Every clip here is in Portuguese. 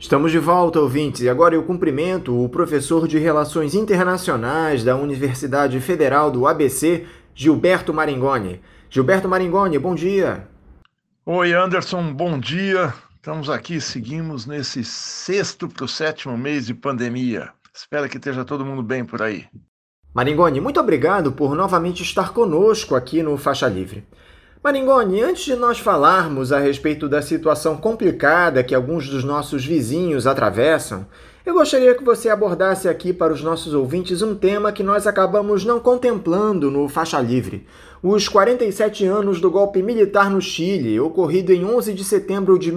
Estamos de volta, ouvintes, e agora eu cumprimento o professor de Relações Internacionais da Universidade Federal do ABC, Gilberto Maringoni. Gilberto Maringoni, bom dia. Oi, Anderson, bom dia. Estamos aqui, seguimos nesse sexto para o sétimo mês de pandemia. Espero que esteja todo mundo bem por aí. Maringoni, muito obrigado por novamente estar conosco aqui no Faixa Livre. Maringoni, antes de nós falarmos a respeito da situação complicada que alguns dos nossos vizinhos atravessam, eu gostaria que você abordasse aqui para os nossos ouvintes um tema que nós acabamos não contemplando no Faixa Livre: os 47 anos do golpe militar no Chile, ocorrido em 11 de setembro de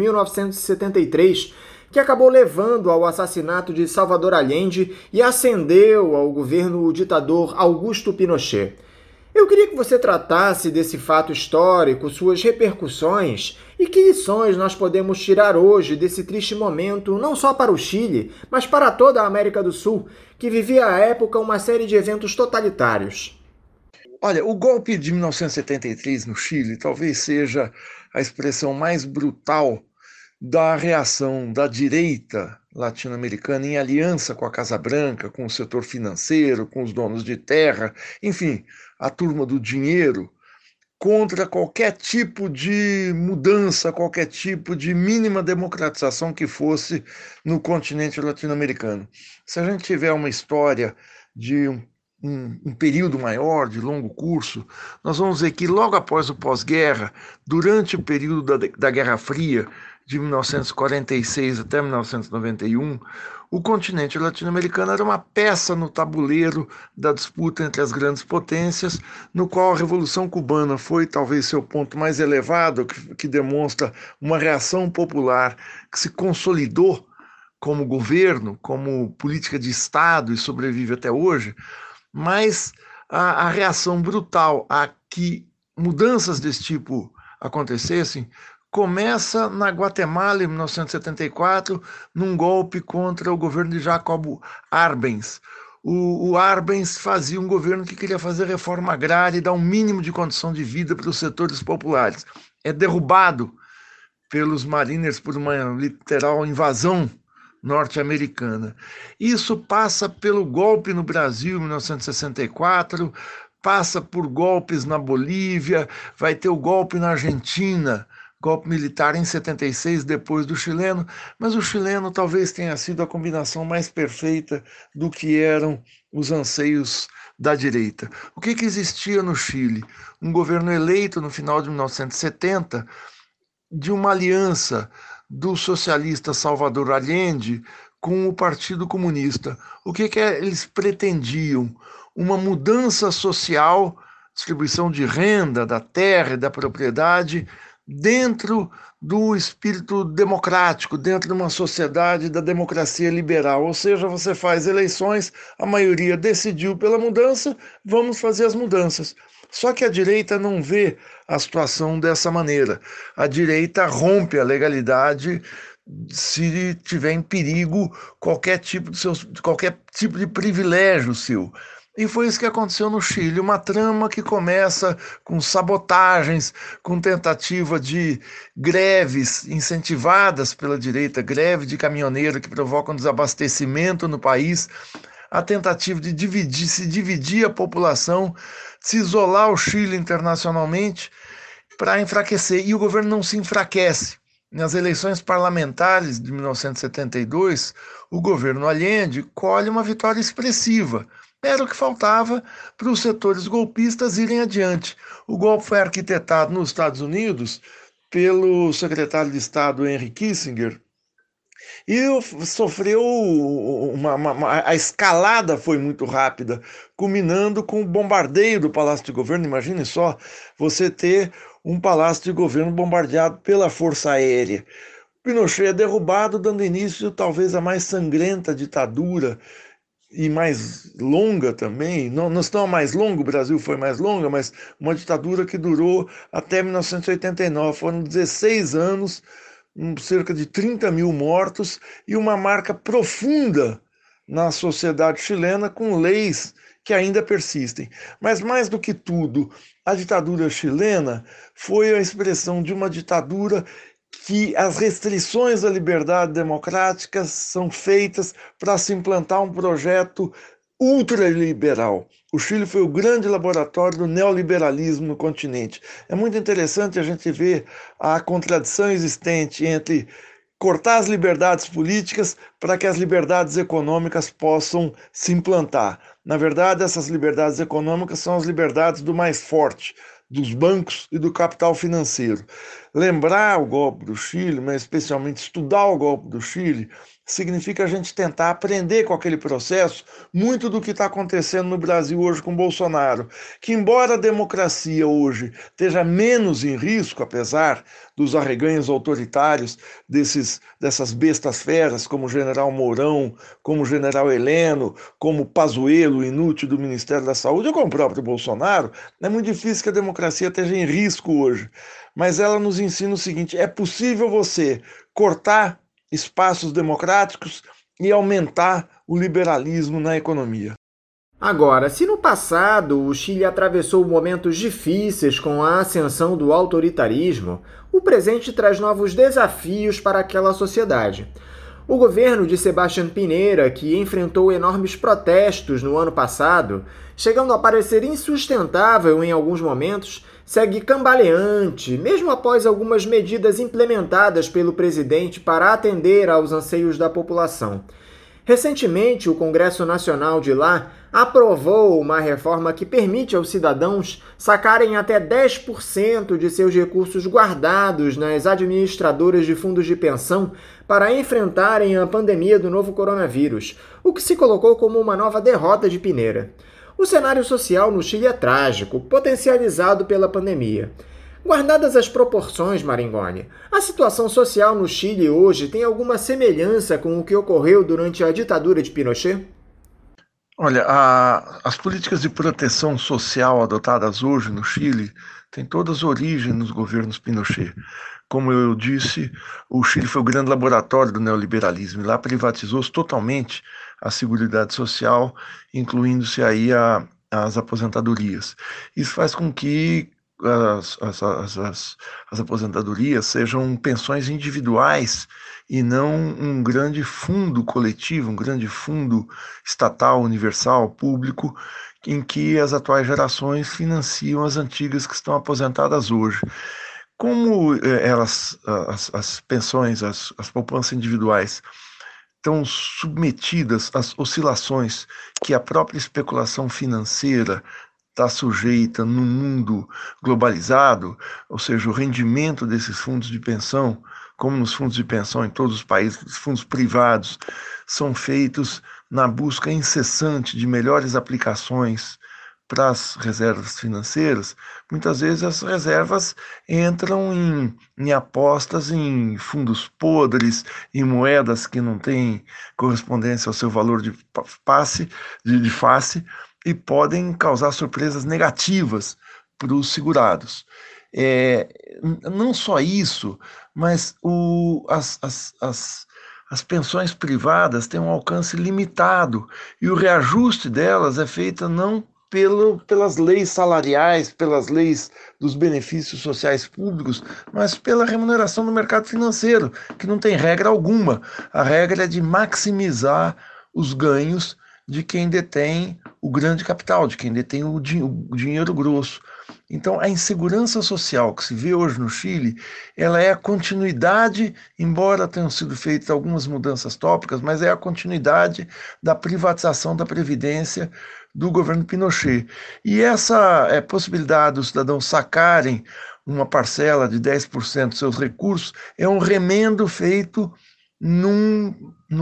1973, que acabou levando ao assassinato de Salvador Allende e ascendeu ao governo o ditador Augusto Pinochet. Eu queria que você tratasse desse fato histórico, suas repercussões e que lições nós podemos tirar hoje desse triste momento, não só para o Chile, mas para toda a América do Sul, que vivia à época uma série de eventos totalitários. Olha, o golpe de 1973 no Chile talvez seja a expressão mais brutal da reação da direita latino-americana em aliança com a Casa Branca, com o setor financeiro, com os donos de terra, enfim, a turma do dinheiro, contra qualquer tipo de mudança, qualquer tipo de mínima democratização que fosse no continente latino-americano. Se a gente tiver uma história de um período maior, de longo curso, nós vamos ver que logo após o pós-guerra, durante o período da Guerra Fria, de 1946 até 1991, o continente latino-americano era uma peça no tabuleiro da disputa entre as grandes potências, no qual a Revolução Cubana foi talvez seu ponto mais elevado, que demonstra uma reação popular que se consolidou como governo, como política de Estado e sobrevive até hoje, mas a reação brutal a que mudanças desse tipo acontecessem começa na Guatemala, em 1974, num golpe contra o governo de Jacobo Arbenz. O Arbenz fazia um governo que queria fazer reforma agrária e dar um mínimo de condição de vida para os setores populares. É derrubado pelos Mariners por uma literal invasão norte-americana. Isso passa pelo golpe no Brasil, em 1964, passa por golpes na Bolívia, vai ter o golpe na Argentina, golpe militar em 76, depois do chileno, mas o chileno talvez tenha sido a combinação mais perfeita do que eram os anseios da direita. O que existia no Chile? Um governo eleito no final de 1970, de uma aliança do socialista Salvador Allende com o Partido Comunista. O que eles pretendiam? Uma mudança social, distribuição de renda, da terra e da propriedade, dentro do espírito democrático, dentro de uma sociedade da democracia liberal. Ou seja, você faz eleições, a maioria decidiu pela mudança, vamos fazer as mudanças. Só que a direita não vê a situação dessa maneira. A direita rompe a legalidade se tiver em perigo qualquer tipo de privilégio seu. E foi isso que aconteceu no Chile, uma trama que começa com sabotagens, com tentativa de greves incentivadas pela direita, greve de caminhoneiro que provocam desabastecimento no país, a tentativa de se dividir a população, se isolar o Chile internacionalmente para enfraquecer. E o governo não se enfraquece. Nas eleições parlamentares de 1972, o governo Allende colhe uma vitória expressiva. Era o que faltava para os setores golpistas irem adiante. O golpe foi arquitetado nos Estados Unidos pelo secretário de Estado Henry Kissinger e sofreu a escalada foi muito rápida, culminando com o bombardeio do Palácio de Governo. Imagine só você ter um Palácio de Governo bombardeado pela Força Aérea. Pinochet é derrubado, dando início talvez à mais sangrenta ditadura e mais longa também, não a mais longa, o Brasil foi mais longa, mas uma ditadura que durou até 1989, foram 16 anos, cerca de 30 mil mortos e uma marca profunda na sociedade chilena, com leis que ainda persistem. Mas mais do que tudo, a ditadura chilena foi a expressão de uma ditadura que as restrições da liberdade democrática são feitas para se implantar um projeto ultraliberal. O Chile foi o grande laboratório do neoliberalismo no continente. É muito interessante a gente ver a contradição existente entre cortar as liberdades políticas para que as liberdades econômicas possam se implantar. Na verdade, essas liberdades econômicas são as liberdades do mais forte, dos bancos e do capital financeiro. Lembrar o golpe do Chile, mas especialmente estudar o golpe do Chile, significa a gente tentar aprender com aquele processo muito do que está acontecendo no Brasil hoje com Bolsonaro, que embora a democracia hoje esteja menos em risco, apesar dos arreganhos autoritários dessas bestas feras, como o general Mourão, como o general Heleno, como o Pazuello, inútil do Ministério da Saúde, ou como o próprio Bolsonaro, é muito difícil que a democracia esteja em risco hoje. Mas ela nos ensina o seguinte: é possível você cortar espaços democráticos e aumentar o liberalismo na economia. Agora, se no passado o Chile atravessou momentos difíceis com a ascensão do autoritarismo, o presente traz novos desafios para aquela sociedade. O governo de Sebastián Piñera, que enfrentou enormes protestos no ano passado, chegando a parecer insustentável em alguns momentos, segue cambaleante, mesmo após algumas medidas implementadas pelo presidente para atender aos anseios da população. Recentemente, o Congresso Nacional de lá aprovou uma reforma que permite aos cidadãos sacarem até 10% de seus recursos guardados nas administradoras de fundos de pensão para enfrentarem a pandemia do novo coronavírus, o que se colocou como uma nova derrota de Piñera. O cenário social no Chile é trágico, potencializado pela pandemia. Guardadas as proporções, Maringoni, a situação social no Chile hoje tem alguma semelhança com o que ocorreu durante a ditadura de Pinochet? Olha, as políticas de proteção social adotadas hoje no Chile têm todas origem nos governos Pinochet. Como eu disse, o Chile foi o grande laboratório do neoliberalismo e lá privatizou-se totalmente a Seguridade Social, incluindo-se aí as aposentadorias. Isso faz com que as aposentadorias sejam pensões individuais e não um grande fundo coletivo, um grande fundo estatal, universal, público, em que as atuais gerações financiam as antigas que estão aposentadas hoje. Como as pensões, as poupanças individuais estão submetidas às oscilações que a própria especulação financeira está sujeita no mundo globalizado, ou seja, o rendimento desses fundos de pensão, como nos fundos de pensão em todos os países, os fundos privados, são feitos na busca incessante de melhores aplicações para as reservas financeiras. Muitas vezes as reservas entram em apostas em fundos podres, em moedas que não têm correspondência ao seu valor de face, e podem causar surpresas negativas para os segurados. Não só isso, mas as pensões privadas têm um alcance limitado e o reajuste delas é feito não pelas leis salariais, pelas leis dos benefícios sociais públicos, mas pela remuneração do mercado financeiro, que não tem regra alguma. A regra é de maximizar os ganhos de quem detém o grande capital, de quem detém o dinheiro grosso. Então, a insegurança social que se vê hoje no Chile, ela é a continuidade, embora tenham sido feitas algumas mudanças tópicas, mas é a continuidade da privatização da Previdência do governo Pinochet. E essa possibilidade dos cidadãos sacarem uma parcela de 10% dos seus recursos é um remendo feito num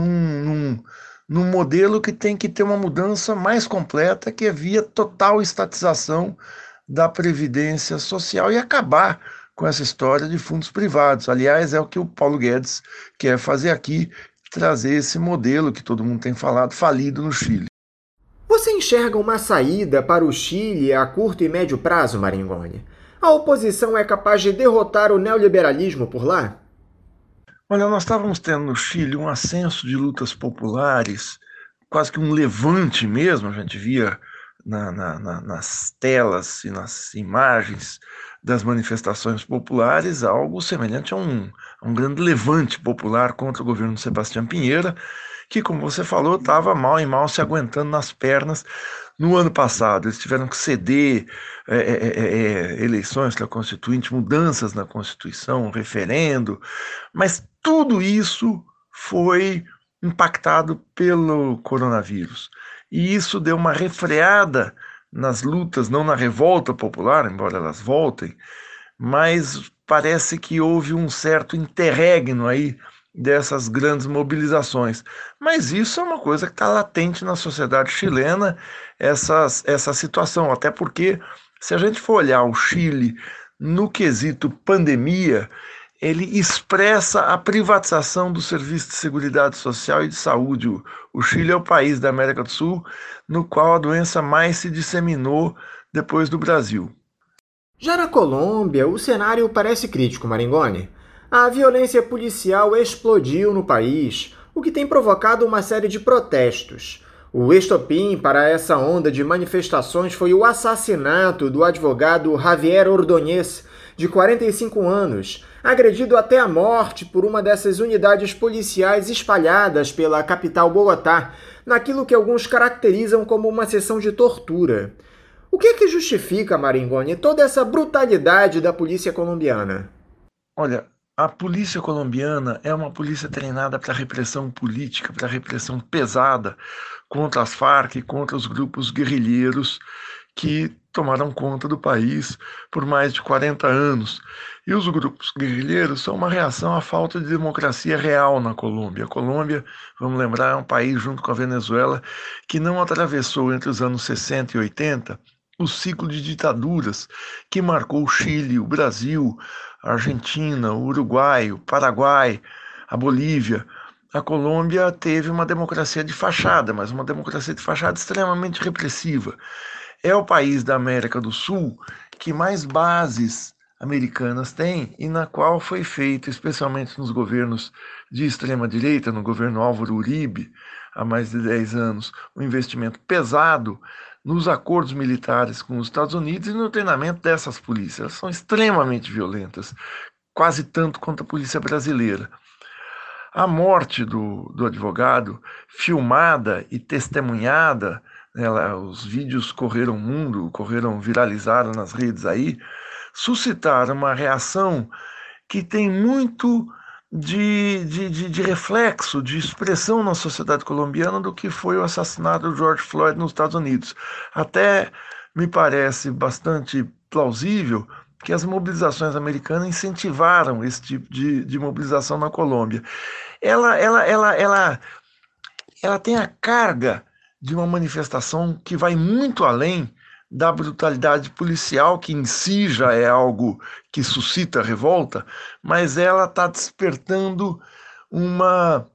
modelo que tem que ter uma mudança mais completa, que é via total estatização da Previdência Social e acabar com essa história de fundos privados. Aliás, é o que o Paulo Guedes quer fazer aqui, trazer esse modelo que todo mundo tem falado, falido no Chile. Você enxerga uma saída para o Chile a curto e médio prazo, Maringoni? A oposição é capaz de derrotar o neoliberalismo por lá? Olha, nós estávamos tendo no Chile um ascenso de lutas populares, quase que um levante mesmo, a gente via nas telas e nas imagens das manifestações populares algo semelhante a um grande levante popular contra o governo de Sebastião Pinheira, que, como você falou, estava mal e mal se aguentando nas pernas no ano passado. Eles tiveram que ceder eleições para a Constituinte, mudanças na Constituição, referendo, mas tudo isso foi impactado pelo coronavírus. E isso deu uma refreada nas lutas, não na revolta popular, embora elas voltem, mas parece que houve um certo interregno aí dessas grandes mobilizações. Mas isso é uma coisa que está latente na sociedade chilena, essa situação, até porque se a gente for olhar o Chile no quesito pandemia, ele expressa a privatização do serviço de seguridade social e de saúde. O Chile é o país da América do Sul no qual a doença mais se disseminou depois do Brasil. Já na Colômbia, o cenário parece crítico, Maringoni. A violência policial explodiu no país, o que tem provocado uma série de protestos. O estopim para essa onda de manifestações foi o assassinato do advogado Javier Ordóñez, de 45 anos, agredido até a morte por uma dessas unidades policiais espalhadas pela capital Bogotá, naquilo que alguns caracterizam como uma sessão de tortura. O que é que justifica, Maringoni, toda essa brutalidade da polícia colombiana? Olha, a polícia colombiana é uma polícia treinada para repressão política, para repressão pesada contra as Farc e contra os grupos guerrilheiros que tomaram conta do país por mais de 40 anos. E os grupos guerrilheiros são uma reação à falta de democracia real na Colômbia. A Colômbia, vamos lembrar, é um país, junto com a Venezuela, que não atravessou entre os anos 60 e 80 o ciclo de ditaduras que marcou o Chile, o Brasil, a Argentina, o Uruguai, o Paraguai, a Bolívia. A Colômbia teve uma democracia de fachada, mas uma democracia de fachada extremamente repressiva. É o país da América do Sul que mais bases americanas tem e na qual foi feito, especialmente nos governos de extrema-direita, no governo Álvaro Uribe, há mais de 10 anos, um investimento pesado nos acordos militares com os Estados Unidos e no treinamento dessas polícias. Elas são extremamente violentas, quase tanto quanto a polícia brasileira. A morte do advogado, filmada e testemunhada, os vídeos correram o mundo, viralizaram nas redes aí, suscitaram uma reação que tem muito de reflexo, de expressão na sociedade colombiana do que foi o assassinato do George Floyd nos Estados Unidos. Até me parece bastante plausível que as mobilizações americanas incentivaram esse tipo de mobilização na Colômbia. Ela tem a carga de uma manifestação que vai muito além da brutalidade policial, que em si já é algo que suscita revolta, mas ela está despertando uma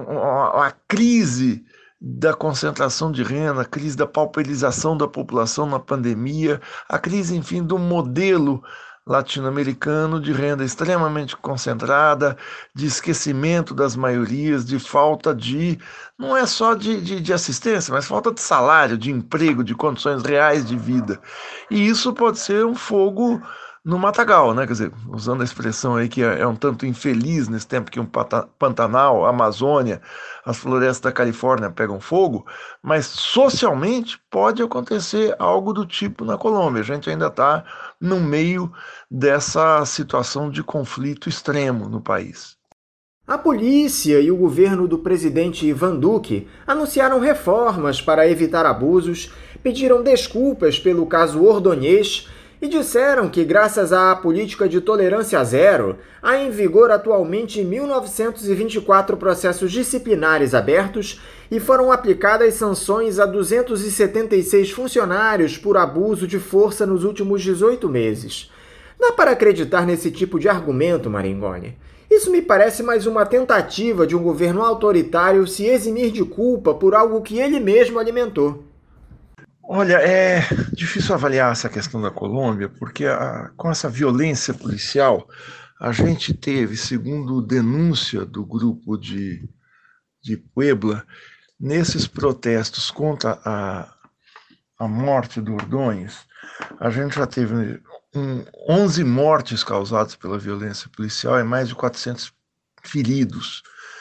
crise da concentração de renda, a crise da pauperização da população na pandemia, a crise, enfim, do modelo latino-americano de renda extremamente concentrada, de esquecimento das maiorias, de falta não é só de assistência, mas falta de salário, de emprego, de condições reais de vida. E isso pode ser um fogo no matagal, né? Quer dizer, usando a expressão aí que é um tanto infeliz nesse tempo que um Pantanal, a Amazônia, as florestas da Califórnia pegam fogo, mas socialmente pode acontecer algo do tipo na Colômbia. A gente ainda está no meio dessa situação de conflito extremo no país. A polícia e o governo do presidente Ivan Duque anunciaram reformas para evitar abusos, pediram desculpas pelo caso Ordóñez e disseram que, graças à política de tolerância zero, há em vigor atualmente 1.924 processos disciplinares abertos e foram aplicadas sanções a 276 funcionários por abuso de força nos últimos 18 meses. Dá para acreditar nesse tipo de argumento, Maringoni? Isso me parece mais uma tentativa de um governo autoritário se eximir de culpa por algo que ele mesmo alimentou. Olha, é difícil avaliar essa questão da Colômbia, porque com essa violência policial, a gente teve, segundo denúncia do grupo de Puebla, nesses protestos contra a morte do Ordóñez, a gente já teve 11 mortes causadas pela violência policial e mais de 400 feridos.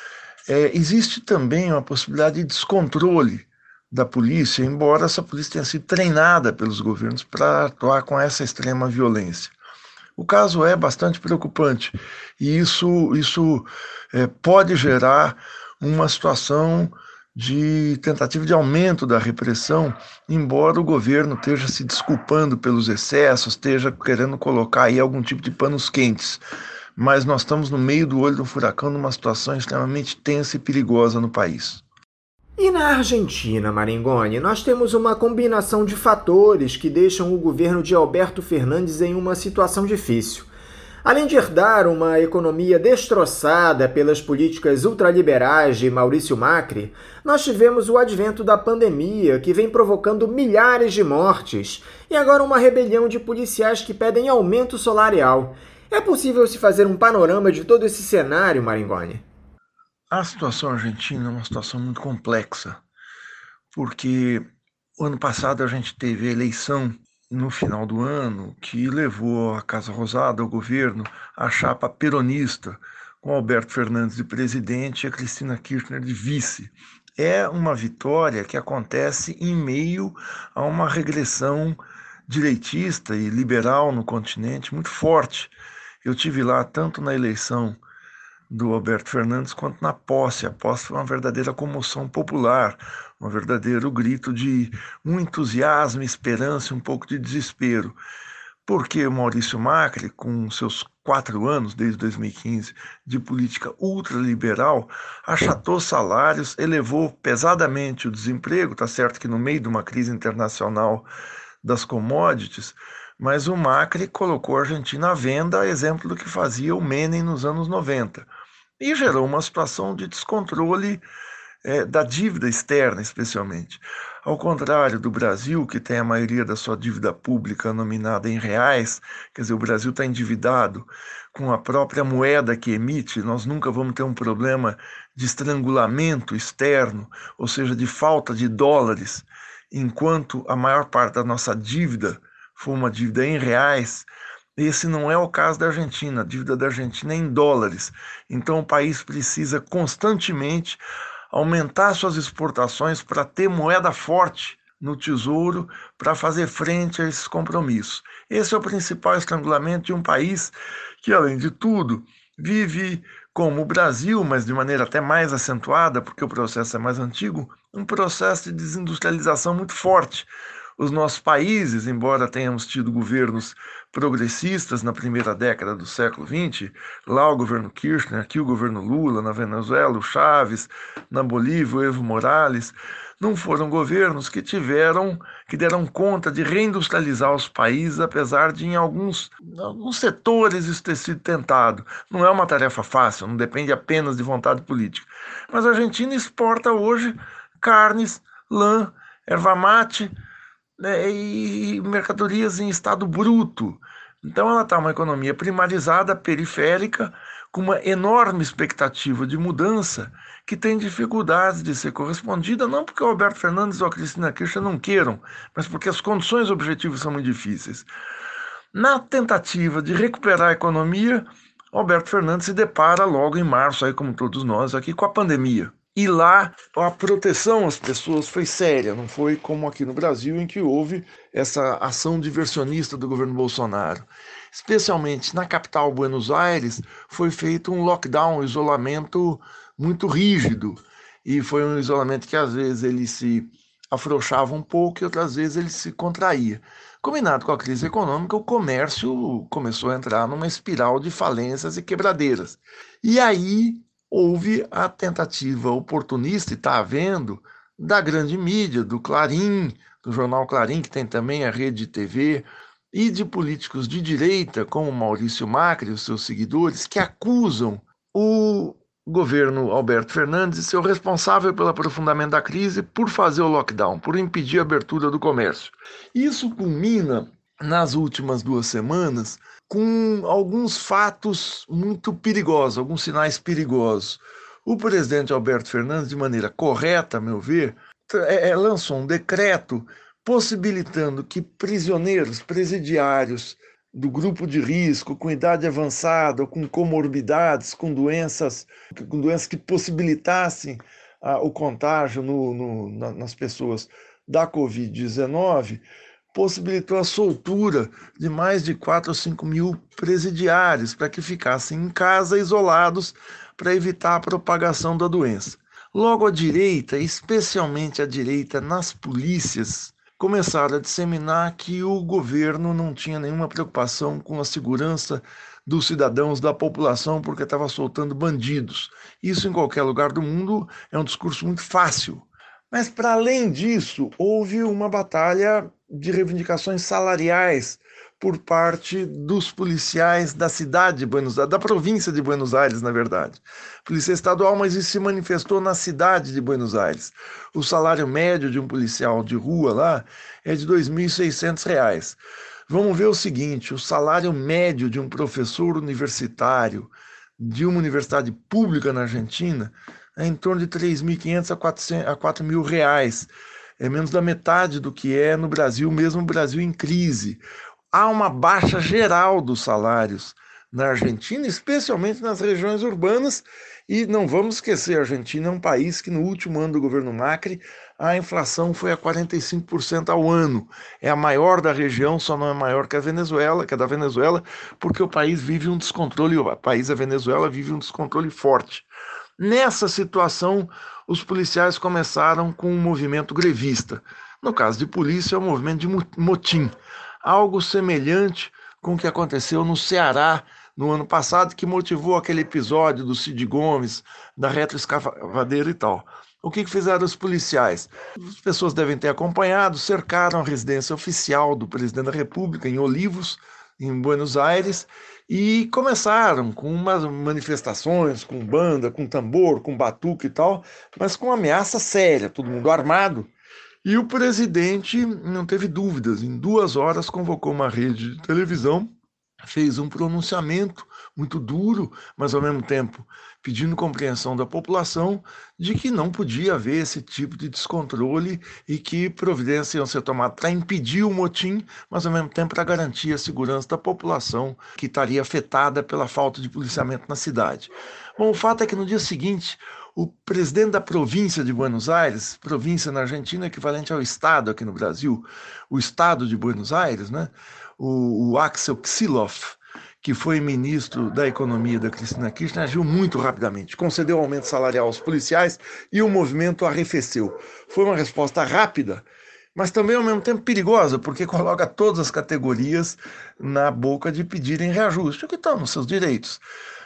Existe também uma possibilidade de descontrole da polícia, embora essa polícia tenha sido treinada pelos governos para atuar com essa extrema violência. O caso é bastante preocupante e isso pode gerar uma situação de tentativa de aumento da repressão, embora o governo esteja se desculpando pelos excessos, esteja querendo colocar aí algum tipo de panos quentes. Mas nós estamos no meio do olho do furacão, numa situação extremamente tensa e perigosa no país. E na Argentina, Maringoni, nós temos uma combinação de fatores que deixam o governo de Alberto Fernandes em uma situação difícil. Além de herdar uma economia destroçada pelas políticas ultraliberais de Maurício Macri, nós tivemos o advento da pandemia, que vem provocando milhares de mortes, e agora uma rebelião de policiais que pedem aumento salarial. É possível se fazer um panorama de todo esse cenário, Maringoni? A situação argentina é uma situação muito complexa, porque o ano passado a gente teve a eleição no final do ano que levou a Casa Rosada, o governo, a chapa peronista, com Alberto Fernandes de presidente e a Cristina Kirchner de vice. É uma vitória que acontece em meio a uma regressão direitista e liberal no continente muito forte. Eu tive lá tanto na eleição do Alberto Fernandes quanto na posse. A posse foi uma verdadeira comoção popular, um verdadeiro grito de um entusiasmo, esperança e um pouco de desespero. Porque o Maurício Macri, com seus 4 anos, desde 2015, de política ultraliberal, achatou salários, elevou pesadamente o desemprego, está certo que no meio de uma crise internacional das commodities, mas o Macri colocou a Argentina à venda, a exemplo do que fazia o Menem nos anos 90. E gerou uma situação de descontrole da dívida externa, especialmente. Ao contrário do Brasil, que tem a maioria da sua dívida pública nominada em reais, quer dizer, o Brasil está endividado com a própria moeda que emite, nós nunca vamos ter um problema de estrangulamento externo, ou seja, de falta de dólares, enquanto a maior parte da nossa dívida for uma dívida em reais. Esse não é o caso da Argentina. A dívida da Argentina é em dólares. Então o país precisa constantemente aumentar suas exportações para ter moeda forte no Tesouro para fazer frente a esses compromissos. Esse é o principal estrangulamento de um país que, além de tudo, vive como o Brasil, mas de maneira até mais acentuada, porque o processo é mais antigo, um processo de desindustrialização muito forte. Os nossos países, embora tenhamos tido governos progressistas na primeira década do século XX, lá o governo Kirchner, aqui o governo Lula, na Venezuela, o Chávez, na Bolívia, o Evo Morales, não foram governos que deram conta de reindustrializar os países, apesar de em alguns setores isso ter sido tentado. Não é uma tarefa fácil, não depende apenas de vontade política. Mas a Argentina exporta hoje carnes, lã, erva mate, e mercadorias em estado bruto. Então ela está uma economia primarizada, periférica, com uma enorme expectativa de mudança, que tem dificuldades de ser correspondida, não porque o Alberto Fernandes ou a Cristina Kirchner não queiram, mas porque as condições objetivas são muito difíceis. Na tentativa de recuperar a economia, Alberto Fernandes se depara logo em março, aí como todos nós aqui, com a pandemia. E lá a proteção às pessoas foi séria, não foi como aqui no Brasil, em que houve essa ação diversionista do governo Bolsonaro. Especialmente na capital, Buenos Aires, foi feito um lockdown, um isolamento muito rígido. E foi um isolamento que às vezes ele se afrouxava um pouco e outras vezes ele se contraía. Combinado com a crise econômica, o comércio começou a entrar numa espiral de falências e quebradeiras. E aí houve a tentativa oportunista, e está havendo, da grande mídia, do Clarim, do jornal Clarim, que tem também a rede de TV, e de políticos de direita, como Maurício Macri e os seus seguidores, que acusam o governo Alberto Fernandes de ser o responsável pelo aprofundamento da crise por fazer o lockdown, por impedir a abertura do comércio. Isso culmina, nas últimas 2 semanas, com alguns fatos muito perigosos, alguns sinais perigosos. O presidente Alberto Fernandes, de maneira correta, a meu ver, lançou um decreto possibilitando que prisioneiros, presidiários do grupo de risco, com idade avançada, com comorbidades, com doenças que possibilitassem o contágio nas pessoas da Covid-19, possibilitou a soltura de mais de 4 ou 5 mil presidiários para que ficassem em casa isolados para evitar a propagação da doença. Logo, a direita, especialmente a direita nas polícias, começaram a disseminar que o governo não tinha nenhuma preocupação com a segurança dos cidadãos, da população, porque estava soltando bandidos. Isso, em qualquer lugar do mundo, é um discurso muito fácil. Mas, para além disso, houve uma batalha de reivindicações salariais por parte dos policiais da cidade de Buenos Aires, da província de Buenos Aires, na verdade. Polícia estadual, mas isso se manifestou na cidade de Buenos Aires. O salário médio de um policial de rua lá é de R$ 2.600. Vamos ver o seguinte, o salário médio de um professor universitário de uma universidade pública na Argentina é em torno de R$ 3.500 a R$ 4.000. É menos da metade do que é no Brasil, mesmo o Brasil em crise. Há uma baixa geral dos salários na Argentina, especialmente nas regiões urbanas, e não vamos esquecer, a Argentina é um país que no último ano do governo Macri, a inflação foi a 45% ao ano. É a maior da região, só não é maior que a Venezuela, que é da Venezuela, porque o país vive um descontrole, a Venezuela vive um descontrole forte. Nessa situação, os policiais começaram com um movimento grevista. No caso de polícia, é um movimento de motim. Algo semelhante com o que aconteceu no Ceará no ano passado, que motivou aquele episódio do Cid Gomes, da retroescavadeira e tal. O que fizeram os policiais? As pessoas devem ter acompanhado, cercaram a residência oficial do presidente da República, em Olivos, em Buenos Aires, e começaram com umas manifestações, com banda, com tambor, com batuque e tal, mas com ameaça séria, todo mundo armado. E o presidente não teve dúvidas, em 2 horas convocou uma rede de televisão, fez um pronunciamento muito duro, mas ao mesmo tempo pedindo compreensão da população de que não podia haver esse tipo de descontrole e que providências iam ser tomadas para impedir o motim, mas ao mesmo tempo para garantir a segurança da população que estaria afetada pela falta de policiamento na cidade. Bom, o fato é que no dia seguinte, o presidente da província de Buenos Aires, província na Argentina equivalente ao estado aqui no Brasil, o estado de Buenos Aires, né? O Axel Kicillof, que foi ministro da Economia da Cristina Kirchner, agiu muito rapidamente, concedeu aumento salarial aos policiais e o movimento arrefeceu. Foi uma resposta rápida, mas também ao mesmo tempo perigosa, porque coloca todas as categorias na boca de pedirem reajuste, o que estão nos seus direitos.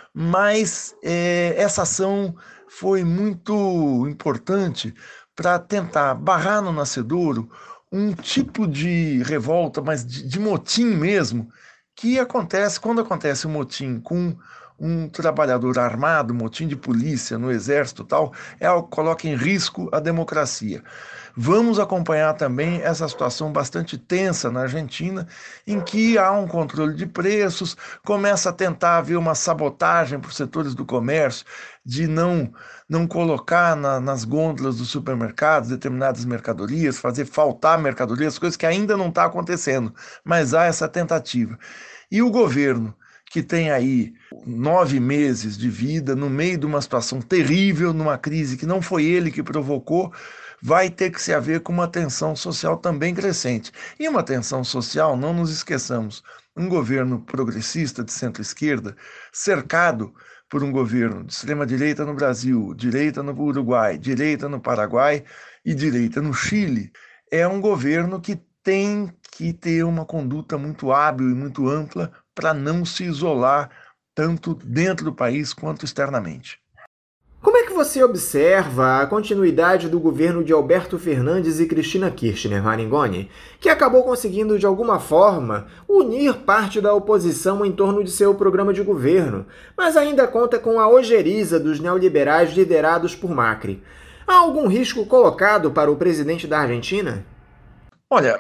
Mas essa ação foi muito importante para tentar barrar no nascedouro um tipo de revolta, mas de motim mesmo, que acontece quando acontece um motim com um trabalhador armado, motim de polícia no exército e tal, é algo que coloca em risco a democracia. Vamos acompanhar também essa situação bastante tensa na Argentina, em que há um controle de preços, começa a tentar haver uma sabotagem por setores do comércio, de não colocar nas gôndolas dos supermercados determinadas mercadorias, fazer faltar mercadorias, coisas que ainda não está acontecendo, mas há essa tentativa. E o governo, que tem aí 9 meses de vida, no meio de uma situação terrível, numa crise que não foi ele que provocou, vai ter que se haver com uma tensão social também crescente. E uma tensão social, não nos esqueçamos, um governo progressista de centro-esquerda, cercado por um governo de extrema-direita no Brasil, direita no Uruguai, direita no Paraguai e direita no Chile, é um governo que tem que ter uma conduta muito hábil e muito ampla para não se isolar tanto dentro do país quanto externamente. Como é que você observa a continuidade do governo de Alberto Fernandes e Cristina Kirchner, Maringoni, que acabou conseguindo, de alguma forma, unir parte da oposição em torno de seu programa de governo, mas ainda conta com a ojeriza dos neoliberais liderados por Macri? Há algum risco colocado para o presidente da Argentina? Olha,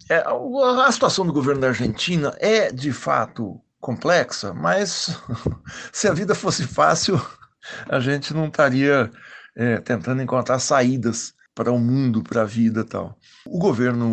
a situação do governo da Argentina é, de fato, complexa, mas se a vida fosse fácil, a gente não estaria tentando encontrar saídas para o mundo, para a vida e tal. O governo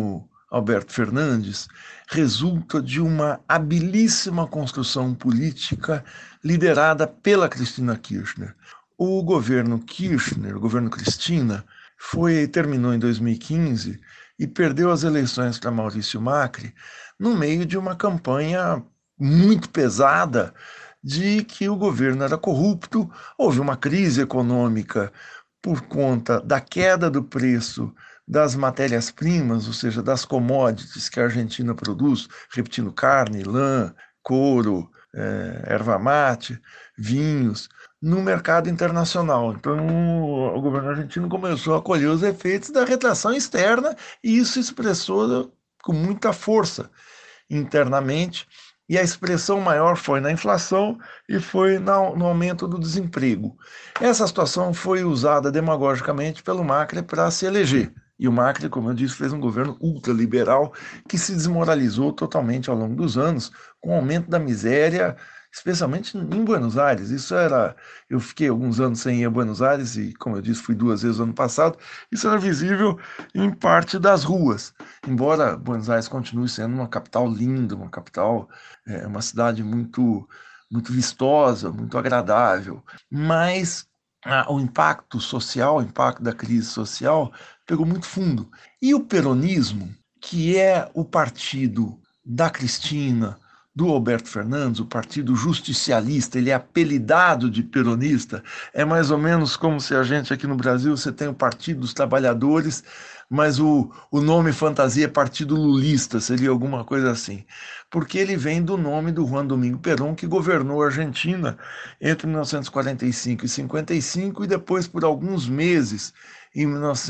Alberto Fernandes, resulta de uma habilíssima construção política liderada pela Cristina Kirchner. O governo Kirchner, o governo Cristina, terminou em 2015 e perdeu as eleições para Maurício Macri no meio de uma campanha muito pesada de que o governo era corrupto. Houve uma crise econômica por conta da queda do preço das matérias-primas, ou seja, das commodities que a Argentina produz, repetindo, carne, lã, couro, erva mate, vinhos, no mercado internacional. Então, o governo argentino começou a colher os efeitos da retração externa e isso expressou com muita força internamente. E a expressão maior foi na inflação e foi no aumento do desemprego. Essa situação foi usada demagogicamente pelo Macri para se eleger. E o Macri, como eu disse, fez um governo ultraliberal que se desmoralizou totalmente ao longo dos anos, com o aumento da miséria, especialmente em Buenos Aires. Eu fiquei alguns anos sem ir a Buenos Aires e, como eu disse, fui 2 vezes no ano passado. Isso era visível em parte das ruas. Embora Buenos Aires continue sendo uma capital linda, uma cidade muito, muito vistosa, muito agradável, mas o impacto social, o impacto da crise social pegou muito fundo. E o peronismo, que é o partido da Cristina, do Alberto Fernandes, o partido justicialista, ele é apelidado de peronista, é mais ou menos como se a gente aqui no Brasil, você tem o Partido dos Trabalhadores, mas o nome fantasia é Partido Lulista, seria alguma coisa assim, porque ele vem do nome do Juan Domingo Perón, que governou a Argentina entre 1945 e 55 e depois por alguns meses em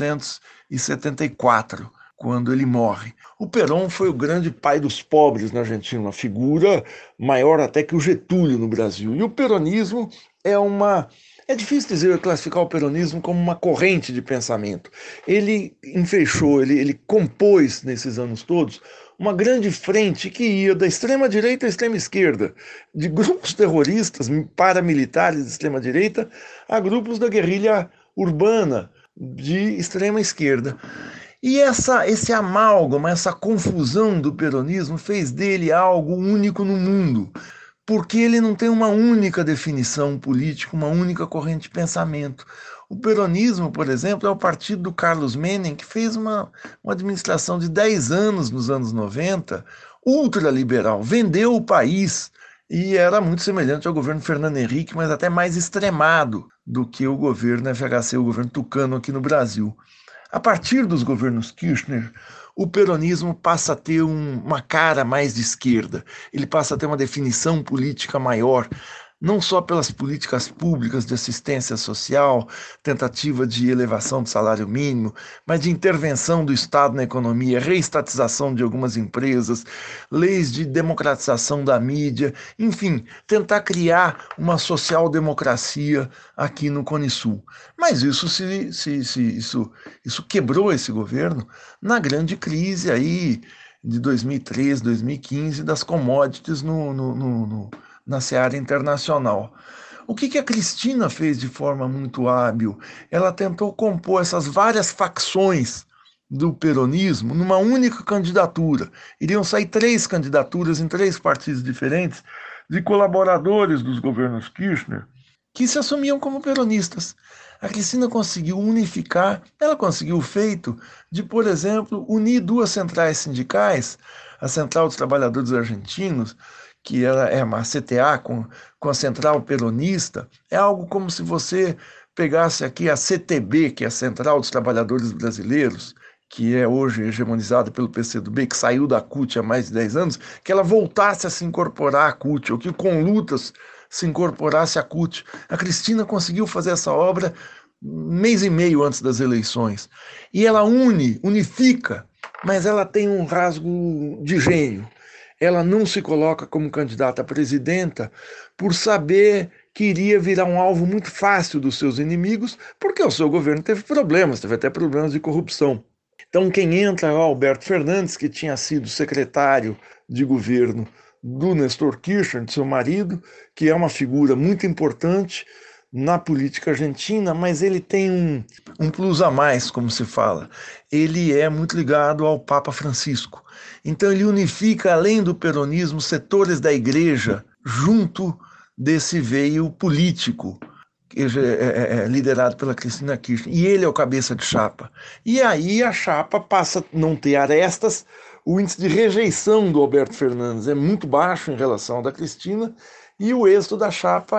1974, quando ele morre. O Perón foi o grande pai dos pobres na Argentina, uma figura maior até que o Getúlio no Brasil. E o peronismo é difícil classificar o peronismo como uma corrente de pensamento. Ele ele compôs nesses anos todos uma grande frente que ia da extrema-direita à extrema-esquerda, de grupos terroristas, paramilitares de extrema-direita, a grupos da guerrilha urbana de extrema-esquerda. E esse amálgama, essa confusão do peronismo fez dele algo único no mundo, porque ele não tem uma única definição política, uma única corrente de pensamento. O peronismo, por exemplo, é o partido do Carlos Menem, que fez uma administração de 10 anos nos anos 90, ultraliberal, vendeu o país e era muito semelhante ao governo Fernando Henrique, mas até mais extremado do que o governo FHC, o governo tucano aqui no Brasil. A partir dos governos Kirchner, o peronismo passa a ter uma cara mais de esquerda, ele passa a ter uma definição política maior, não só pelas políticas públicas de assistência social, tentativa de elevação do salário mínimo, mas de intervenção do Estado na economia, reestatização de algumas empresas, leis de democratização da mídia, enfim, tentar criar uma social-democracia aqui no Cone Sul. Mas isso quebrou esse governo na grande crise aí de 2013, 2015 das commodities na seara internacional. O que a Cristina fez de forma muito hábil? Ela tentou compor essas várias facções do peronismo numa única candidatura. Iriam sair 3 candidaturas em 3 partidos diferentes de colaboradores dos governos Kirchner que se assumiam como peronistas. A Cristina conseguiu unificar, ela conseguiu o feito de, por exemplo, unir 2 centrais sindicais, a Central dos Trabalhadores Argentinos, que ela é uma CTA com a Central Peronista, é algo como se você pegasse aqui a CTB, que é a Central dos Trabalhadores Brasileiros, que é hoje hegemonizada pelo PCdoB, que saiu da CUT há mais de 10 anos, que ela voltasse a se incorporar à CUT, ou que com lutas se incorporasse à CUT. A Cristina conseguiu fazer essa obra 1 mês e meio antes das eleições. E ela unifica, mas ela tem um rasgo de gênio. Ela não se coloca como candidata a presidenta por saber que iria virar um alvo muito fácil dos seus inimigos, porque o seu governo teve até problemas de corrupção. Então quem entra é o Alberto Fernandes, que tinha sido secretário de governo do Néstor Kirchner, de seu marido, que é uma figura muito importante na política argentina, mas ele tem um plus a mais, como se fala. Ele é muito ligado ao Papa Francisco. Então ele unifica, além do peronismo, setores da igreja junto desse veio político, liderado pela Cristina Kirchner. E ele é o cabeça de chapa. E aí a chapa passa a não ter arestas, o índice de rejeição do Alberto Fernandes é muito baixo em relação ao da Cristina, e o êxito da chapa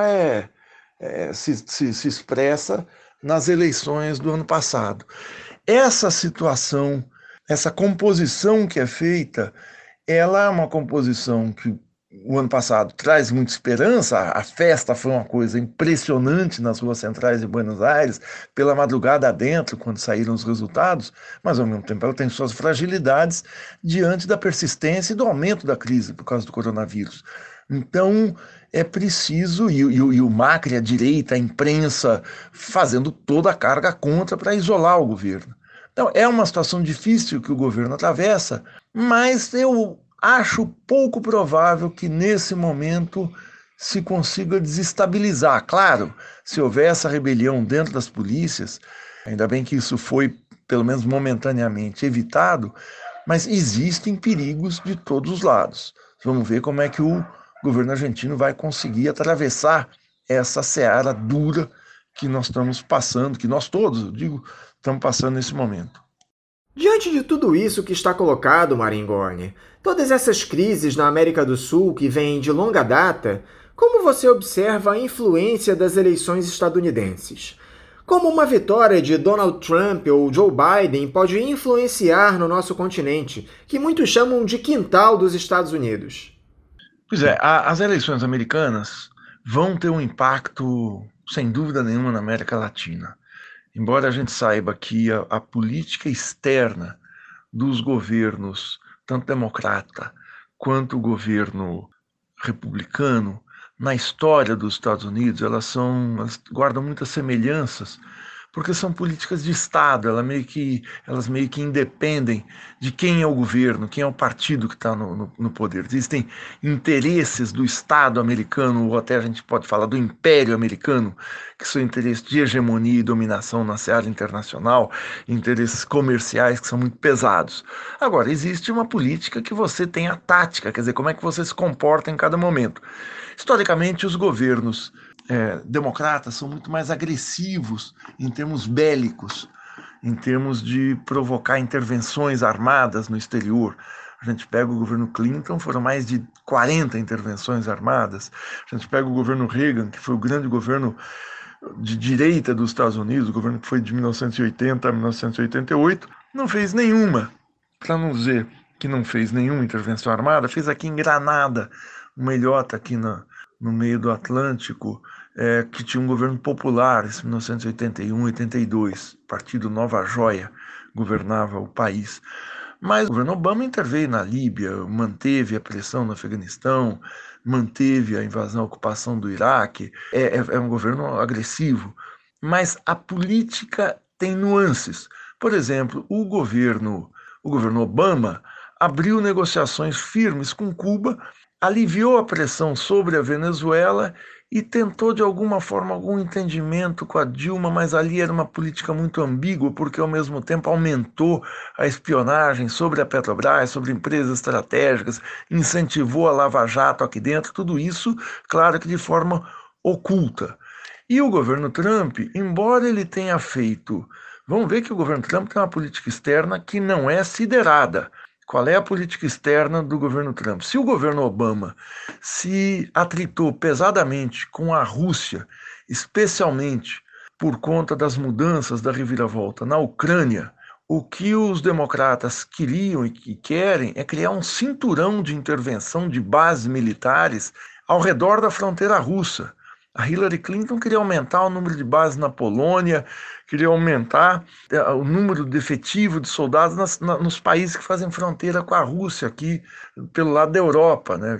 se expressa nas eleições do ano passado. Essa situação, essa composição que é feita, ela é uma composição que o ano passado traz muita esperança. A festa foi uma coisa impressionante nas ruas centrais de Buenos Aires, pela madrugada adentro, quando saíram os resultados, mas ao mesmo tempo ela tem suas fragilidades diante da persistência e do aumento da crise por causa do coronavírus. Então é preciso, e o Macri, a direita, a imprensa, fazendo toda a carga contra para isolar o governo. Então é uma situação difícil que o governo atravessa, mas eu acho pouco provável que nesse momento se consiga desestabilizar. Claro, se houver essa rebelião dentro das polícias, ainda bem que isso foi, pelo menos momentaneamente, evitado, mas existem perigos de todos os lados. Vamos ver como é que o governo argentino vai conseguir atravessar essa seara dura que nós estamos passando, que nós todos, eu digo, estamos passando nesse momento. Diante de tudo isso que está colocado, Maringoni, todas essas crises na América do Sul que vêm de longa data, como você observa a influência das eleições estadunidenses? Como uma vitória de Donald Trump ou Joe Biden pode influenciar no nosso continente, que muitos chamam de quintal dos Estados Unidos? Pois é, as eleições americanas vão ter um impacto, sem dúvida nenhuma, na América Latina. Embora a gente saiba que a política externa dos governos, tanto democrata quanto o governo republicano, na história dos Estados Unidos, elas guardam muitas semelhanças, porque são políticas de Estado, elas meio que independem de quem é o governo, quem é o partido que está no poder. Existem interesses do Estado americano, ou até a gente pode falar do Império americano, que são interesses de hegemonia e dominação na seara internacional, interesses comerciais que são muito pesados. Agora, existe uma política que você tem a tática, quer dizer, como é que você se comporta em cada momento. Historicamente, os governos democratas são muito mais agressivos em termos bélicos, em termos de provocar intervenções armadas no exterior. A gente pega o governo Clinton, foram mais de 40 intervenções armadas. A gente pega o governo Reagan, que foi o grande governo de direita dos Estados Unidos, o governo que foi de 1980 a 1988, não fez nenhuma, para não dizer que não fez nenhuma intervenção armada, fez aqui em Granada, uma ilhota aqui no meio do Atlântico, que tinha um governo popular, em 1981, 82, Partido Nova Joia governava o país. Mas o governo Obama interveio na Líbia, manteve a pressão no Afeganistão, manteve a invasão, a ocupação do Iraque. É um governo agressivo. Mas a política tem nuances. Por exemplo, o governo Obama abriu negociações firmes com Cuba, aliviou a pressão sobre a Venezuela e tentou de alguma forma algum entendimento com a Dilma, mas ali era uma política muito ambígua, porque ao mesmo tempo aumentou a espionagem sobre a Petrobras, sobre empresas estratégicas, incentivou a Lava Jato aqui dentro, tudo isso, claro que de forma oculta. E o governo Trump, embora ele tenha feito... Vamos ver que o governo Trump tem uma política externa que não é siderada. Qual é a política externa do governo Trump? Se o governo Obama se atritou pesadamente com a Rússia, especialmente por conta das mudanças da reviravolta na Ucrânia, o que os democratas queriam e que querem é criar um cinturão de intervenção de bases militares ao redor da fronteira russa. A Hillary Clinton queria aumentar o número de bases na Polônia, queria aumentar o número de efetivo de soldados nos países que fazem fronteira com a Rússia, aqui pelo lado da Europa, né,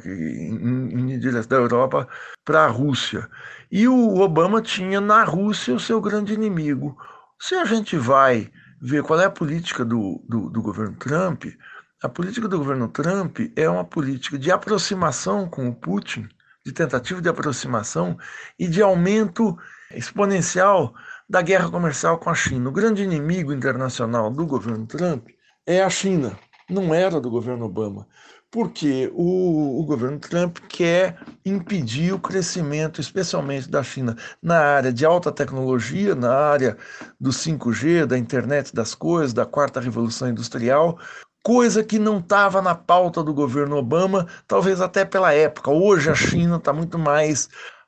em direção da Europa para a Rússia. E o Obama tinha na Rússia o seu grande inimigo. Se a gente vai ver qual é a política do governo Trump, a política do governo Trump é uma política de aproximação com o Putin, de tentativa de aproximação e de aumento exponencial da guerra comercial com a China. O grande inimigo internacional do governo Trump é a China, não era do governo Obama, porque o governo Trump quer impedir o crescimento, especialmente da China, na área de alta tecnologia, na área do 5G, da internet das coisas, da quarta revolução industrial, coisa que não estava na pauta do governo Obama, talvez até pela época. Hoje a China está muito mais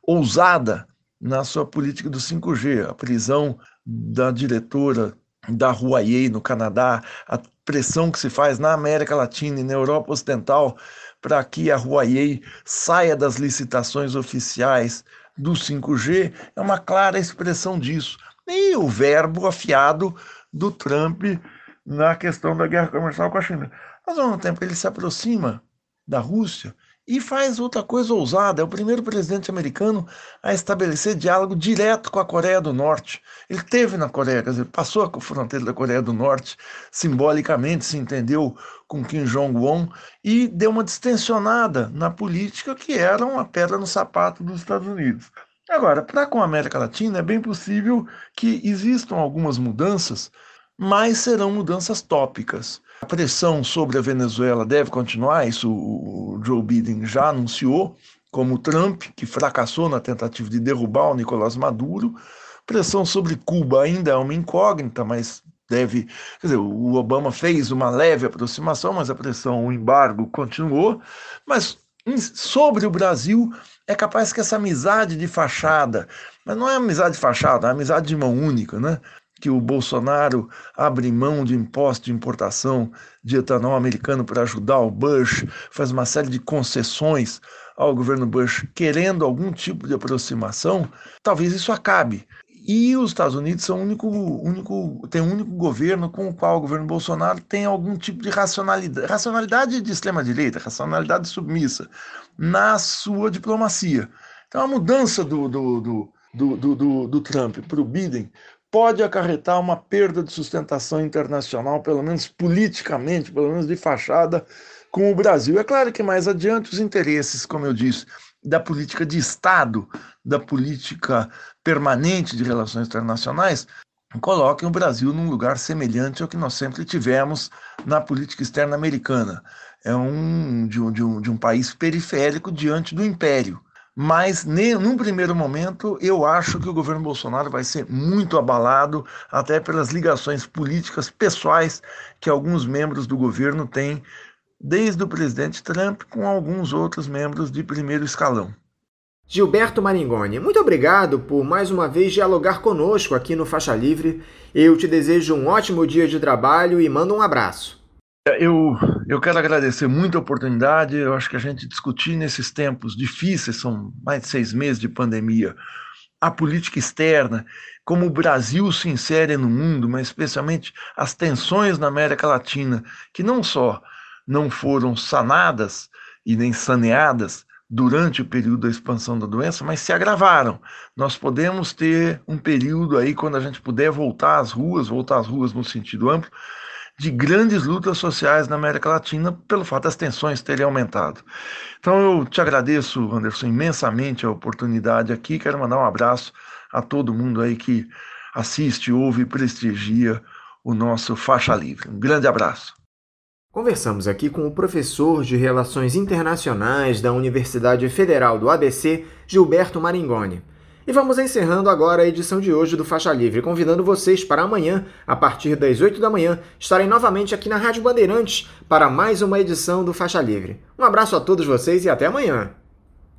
ousada na sua política do 5G, a prisão da diretora da Huawei no Canadá, a pressão que se faz na América Latina e na Europa Ocidental para que a Huawei saia das licitações oficiais do 5G, é uma clara expressão disso. E o verbo afiado do Trump na questão da guerra comercial com a China. Mas, ao mesmo tempo, ele se aproxima da Rússia e faz outra coisa ousada. É o primeiro presidente americano a estabelecer diálogo direto com a Coreia do Norte. Ele esteve na Coreia, quer dizer, passou a fronteira da Coreia do Norte, simbolicamente se entendeu com Kim Jong-un e deu uma distensionada na política que era uma pedra no sapato dos Estados Unidos. Agora, para com a América Latina, é bem possível que existam algumas mudanças, mas serão mudanças tópicas. A pressão sobre a Venezuela deve continuar, isso o Joe Biden já anunciou, como o Trump, que fracassou na tentativa de derrubar o Nicolás Maduro. Pressão sobre Cuba ainda é uma incógnita, mas deve... Quer dizer, o Obama fez uma leve aproximação, mas a pressão, o embargo continuou. Mas sobre o Brasil, é capaz que essa amizade de fachada, mas não é amizade de fachada, é amizade de mão única, né? Que o Bolsonaro abre mão de imposto de importação de etanol americano para ajudar o Bush, faz uma série de concessões ao governo Bush, querendo algum tipo de aproximação, talvez isso acabe. E os Estados Unidos são tem o único governo com o qual o governo Bolsonaro tem algum tipo de racionalidade de extrema-direita, racionalidade submissa na sua diplomacia. Então a mudança do Trump para o Biden pode acarretar uma perda de sustentação internacional, pelo menos politicamente, pelo menos de fachada, com o Brasil. É claro que mais adiante os interesses, como eu disse, da política de Estado, da política permanente de relações internacionais, coloquem o Brasil num lugar semelhante ao que nós sempre tivemos na política externa americana. É de um país periférico diante do império. Mas, num primeiro momento, eu acho que o governo Bolsonaro vai ser muito abalado, até pelas ligações políticas pessoais que alguns membros do governo têm, desde o presidente Trump com alguns outros membros de primeiro escalão. Gilberto Maringoni, muito obrigado por mais uma vez dialogar conosco aqui no Faixa Livre. Eu te desejo um ótimo dia de trabalho e mando um abraço. Eu quero agradecer muito a oportunidade. Eu acho que a gente discutir nesses tempos difíceis, são mais de 6 meses de pandemia, a política externa, como o Brasil se insere no mundo, mas especialmente as tensões na América Latina, que não só não foram sanadas e nem saneadas durante o período da expansão da doença, mas se agravaram. Nós podemos ter um período aí, quando a gente puder voltar às ruas no sentido amplo, de grandes lutas sociais na América Latina pelo fato das tensões terem aumentado. Então eu te agradeço, Anderson, imensamente a oportunidade aqui. Quero mandar um abraço a todo mundo aí que assiste, ouve e prestigia o nosso Faixa Livre. Um grande abraço. Conversamos aqui com o professor de Relações Internacionais da Universidade Federal do ABC, Gilberto Maringoni. E vamos encerrando agora a edição de hoje do Faixa Livre, convidando vocês para amanhã, a partir das 8 da manhã, estarem novamente aqui na Rádio Bandeirantes para mais uma edição do Faixa Livre. Um abraço a todos vocês e até amanhã!